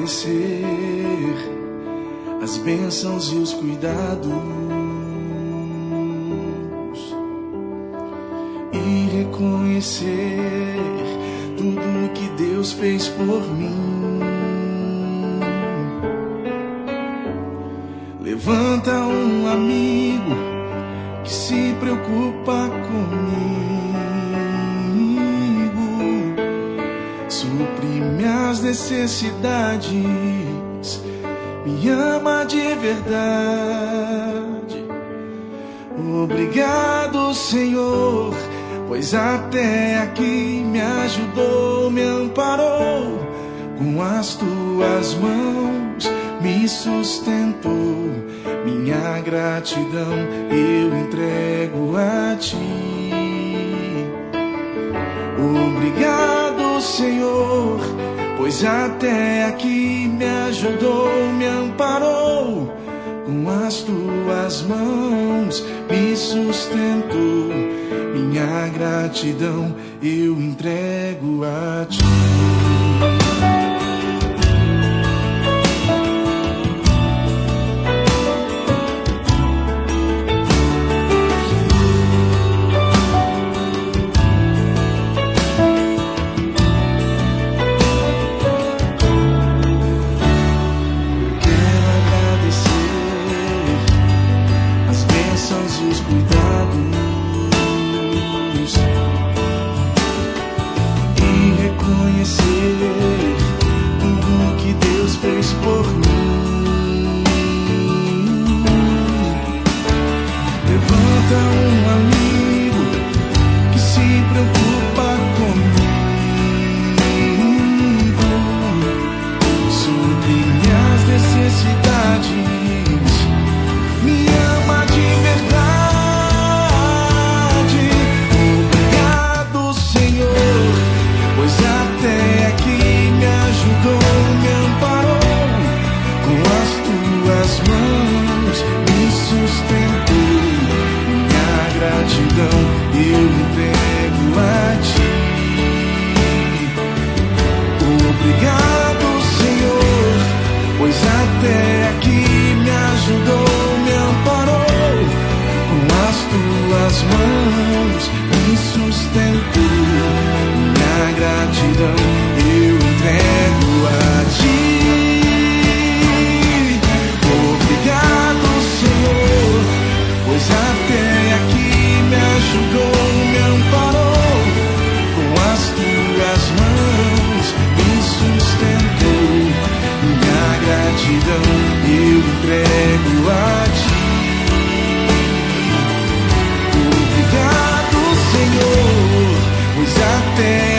agradecer as bênçãos e os cuidados e reconhecer tudo que Deus fez por mim. Levanta um amigo que se preocupa comigo, supre minhas necessidades, me ama de verdade. Obrigado, Senhor, pois até aqui me ajudou, me amparou, com as tuas mãos me sustentou. Minha gratidão eu entrego a ti. Obrigado, Senhor, pois até aqui me ajudou, me amparou, com as tuas mãos me sustentou. Minha gratidão eu entrego a ti. Tudo que Deus fez por mim. Levanta um amigo que se preocupa comigo, supre minhas necessidades, me ama de verdade. Obrigado, Senhor, pois até aqui me ajudou, me amparou, com as tuas mãos me sustentou. Minha gratidão eu entrego a ti. Obrigado, Senhor, pois até aqui me ajudou, me amparou, com as tuas mãos me sustentou. Minha gratidão eu entrego a ti. Obrigado, Senhor, pois até aqui me ajudou, me amparou, com as tuas mãos me sustentou. Minha gratidão eu entrego a ti. Obrigado, Senhor, pois até